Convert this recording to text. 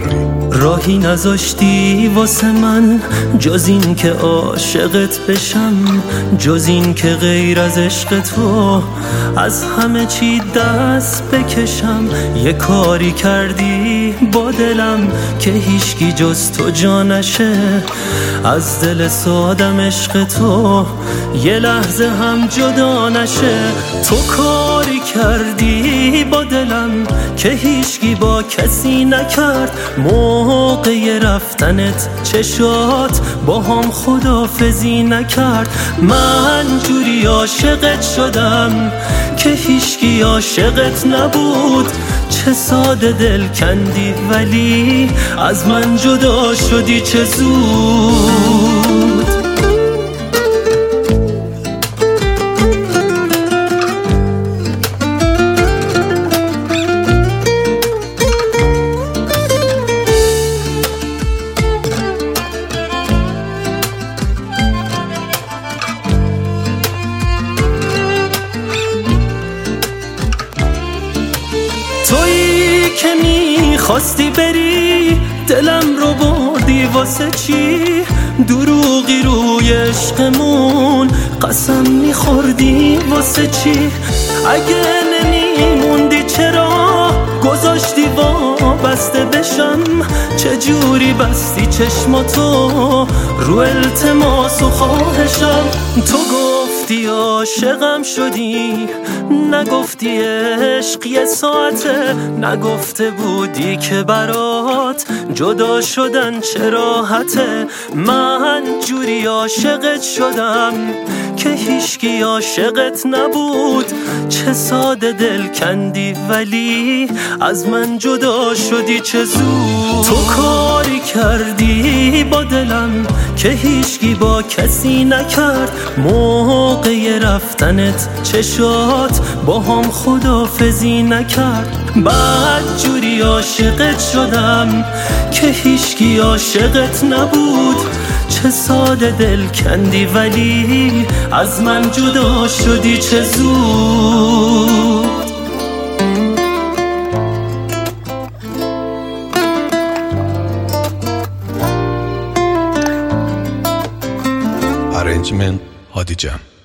راهی نذاشتی واسه من جز این که عاشقت بشم، جز این که غیر از عشق تو از همه چی دست بکشم. یه کاری کردی با دلم که هیچکی جز تو جا نشه. از دل سادم عشق تو یه لحظه هم جدا نشه. تو کاری کردی با دلم که هیچکی با کسی نکرد. موقع رفتنت چشات با هم خداحافظی نکرد. من جوری عاشقت شدم که هیچکی عاشقت نبود. چه ساده دل کندی ولی از من جدا شدی چه زود. تویی که میخواستی بری دلم رو بردی واسه چی؟ دروغی روی عشقمون قسم میخوردی واسه چی؟ اگه نمیموندی چرا گذاشتی وابسته بشم؟ چجوری بستی چشماتو رو التماس و خواهشم؟ تو گفتی عاشقم شدی، نگفتی عشق یه ساعته. نگفته بودی که برات جدا شدن چه راحته. من جوری عاشقت شدم که هیچکی عاشقت نبود. چه ساده دل کندی ولی از من جدا شدی چه زود. تو کاری کردی با دلم که هیچکی با کسی نکرد. موقع رفتنت چشات با هم خداحافظی نکرد. بعد جوری عاشقت شدم که هیچکی عاشقت نبود. چه ساده دل کندی ولی از من جدا شدی چه زود. Arrangement هادی جان.